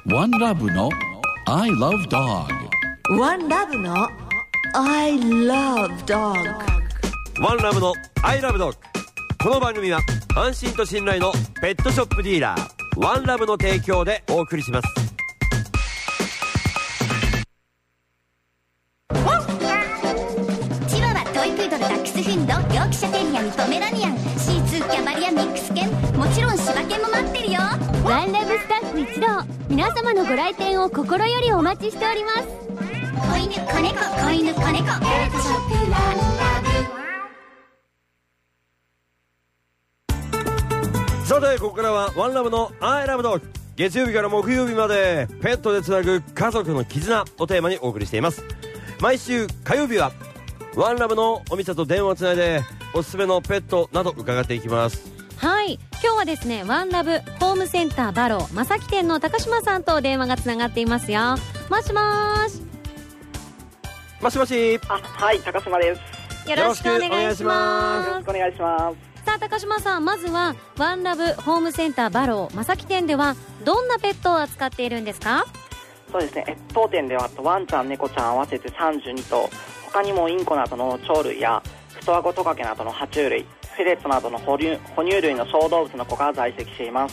One Love の I Love Dog。 One Love の I Love Dog。 One Love の I Love Dog。 この番組は安心と信頼のペットショップディーラーワンラブの提供でお送りします。 チワワ、トイプードル、ダックスフンド、ヨークシャテリアにポメラニアン、シーツー、キャバリア、ミックス犬、もちろん柴犬も待ってるよ。 ワンラブスタッフ一同、皆様のご来店を心よりお待ちしております。 子犬、子猫、子犬、子猫、ペットショップワンラブ。さてここからはワンラブの I Love Dog。 月曜日から木曜日までペットでつなぐ家族の絆をテーマにお送りしています。毎週火曜日はワンラブのお店と電話をつないでおすすめのペットなど伺っていきます。 はい、今日はですね、ワンラブホームセンターバロー正木店の高島さんと電話がつながっていますよ。もしもーし。 もしもし。 はい、高島です。 よろしくお願いします。 よろしくお願いします。 さあ高島さん、まずはワンラブホームセンターバロー正木店ではどんなペットを扱っているんですか？ そうですね、当店ではワンちゃん、猫ちゃん合わせて32頭、他にもインコなどの鳥類やフトアゴトカゲなどの爬虫類、フェレットなどの哺乳類の小動物の子が在籍しています。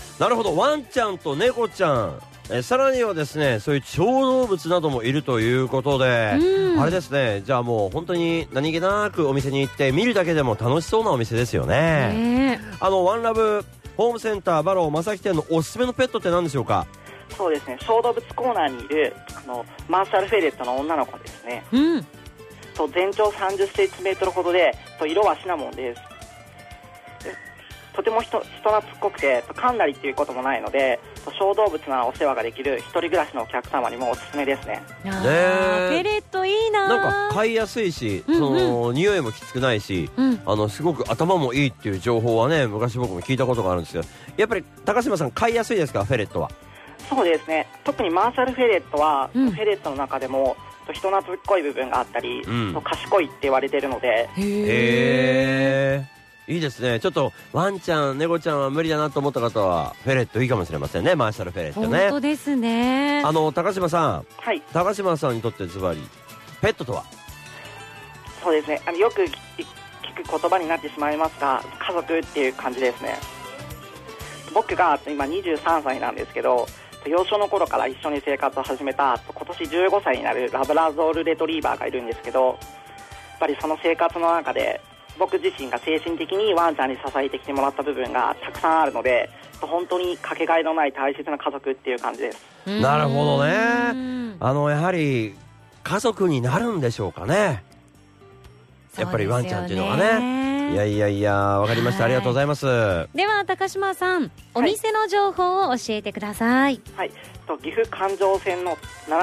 なるほど、ワンちゃんと猫ちゃん、さらにはですね、そういう小動物などもいるということで、あれですね、じゃあもう本当に何気なくお店に行って見るだけでも楽しそうなお店ですよね。ワンラブホームセンターバロー正木店のおすすめのペットって何でしょうか？ そうですね、小動物コーナーにいるマーシャルフェレットの女の子ですね。全長30センチメートルほどで、色はシナモンです。とても人懐っこくて噛んだりっていうこともないので、小動物ならお世話ができる一人暮らしのお客様にもおすすめですね。 フェレットいいな。 なんか飼いやすいし、匂いもきつくないし、すごく頭もいいっていう情報はね、昔僕も聞いたことがあるんですけど、やっぱり高島さん飼いやすいですか、フェレットは？ そうですね、特にマーシャルフェレットは、フェレットの中でも人懐っこい部分があったり、賢いって言われているので。 へー、いいですね。ちょっとワンちゃん猫ちゃんは無理だなと思った方はフェレットいいかもしれませんね。マーシャルフェレットね。 本当ですね。 高島さん、 はい、 高島さんにとってズバリペットとは？ そうですね、よく聞く言葉になってしまいますが、家族っていう感じですね。僕が今23歳なんですけど、幼少の頃から一緒に生活を始めた今年15歳になるラブラドールレトリーバーがいるんですけど、やっぱりその生活の中で僕自身が精神的にワンちゃんに支えてきてもらった部分がたくさんあるので、本当にかけがえのない大切な家族っていう感じです。 なるほどね。やはり家族になるんでしょうかね、やっぱりワンちゃんっていうのはね。いやわかりました、ありがとうございます。 では高島さん、お店の情報を教えてください。 はい、岐阜環状線の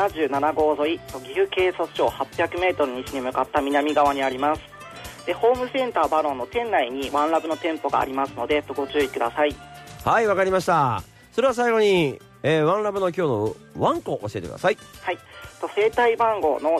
77号沿い、岐阜警察署800メートル西に向かった南側にあります。で、ホームセンターバローの店内にワンラブの店舗がありますのでご注意ください。 はい、わかりました。それは最後に、ワンラブの今日のワンコ教えてください。 はい、生体番号の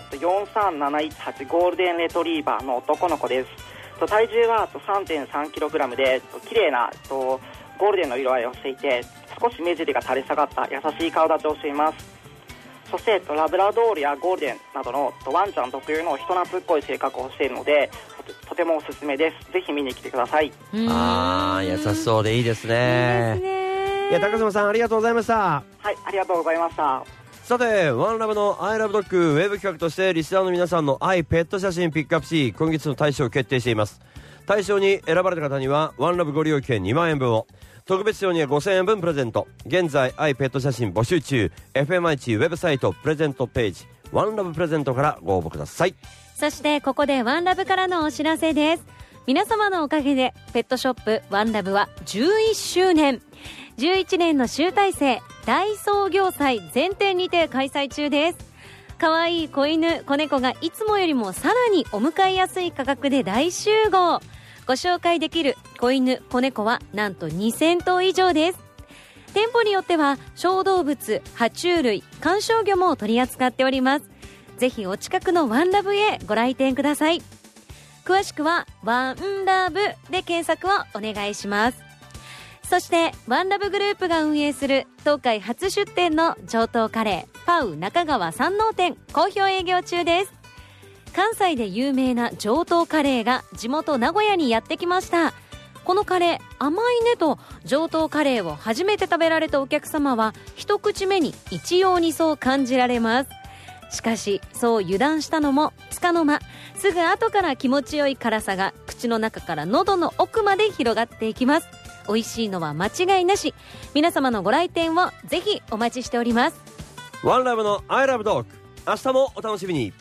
43718ゴールデンレトリーバーの男の子です。体重は 3.3kg で綺麗なゴールデンの色合いをしていて、少し目尻が垂れ下がった優しい顔立ちをしています。そしてラブラドールやゴールデンなどのワンちゃん特有の人懐っこい性格をしているので、とてもおすすめです。ぜひ見に来てください。 優しそうでいいですね。いや、高島さんありがとうございました。 はい、ありがとうございました。 さて、ワンラブの I Love Dog ウェブ企画としてリスナーの皆さんの愛ペット写真ピックアップし、今月の大賞を決定しています。大賞に選ばれた方にはワンラブご利用券2万円分を、特別賞には5000円分プレゼント。現在愛ペット写真募集中。 FMI ウェブサイトプレゼントページワンラブプレゼントからご応募ください。 そしてここでワンラブからのお知らせです。皆様のおかげでペットショップワンラブは11周年11年の集大成大創業祭全店にて開催中です。かわいい子犬子猫がいつもよりもさらにお迎えやすい価格で大集合。ご紹介できる子犬子猫はなんと2000頭以上です。店舗によっては小動物爬虫類観賞魚も取り扱っております。ぜひお近くのワンラブへご来店ください。詳しくはワンラブで検索をお願いします。 そしてワンラブグループが運営する東海初出店の上等カレーパウ中川山王店、好評営業中です。関西で有名な上等カレーが地元名古屋にやってきました。このカレー甘いねと上等カレーを初めて食べられたお客様は一口目に一様にそう感じられます。しかしそう油断したのもつかの間、すぐ後から気持ちよい辛さが口の中から喉の奥まで広がっていきます。美味しいのは間違いなし。皆様のご来店をぜひお待ちしております。 ワンラブの I love dog、 明日もお楽しみに。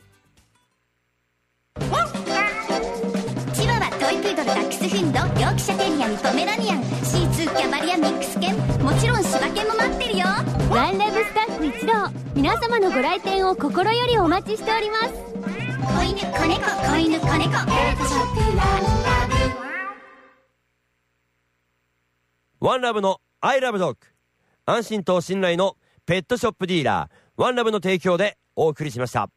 チワワ、トイプードル、ダックスフンド、ヨークシャテリアにポメラニアン、シーツー、キャバリア、ミックス犬、もちろん柴犬も待ってるよ。 ワンラブスタッフ一同、皆様のご来店を心よりお待ちしております。 子犬、子猫、子犬、子猫、ペットショップワンラブ。 ワンラブの I love dog、 安心と信頼のペットショップディーラーワンラブの提供でお送りしました。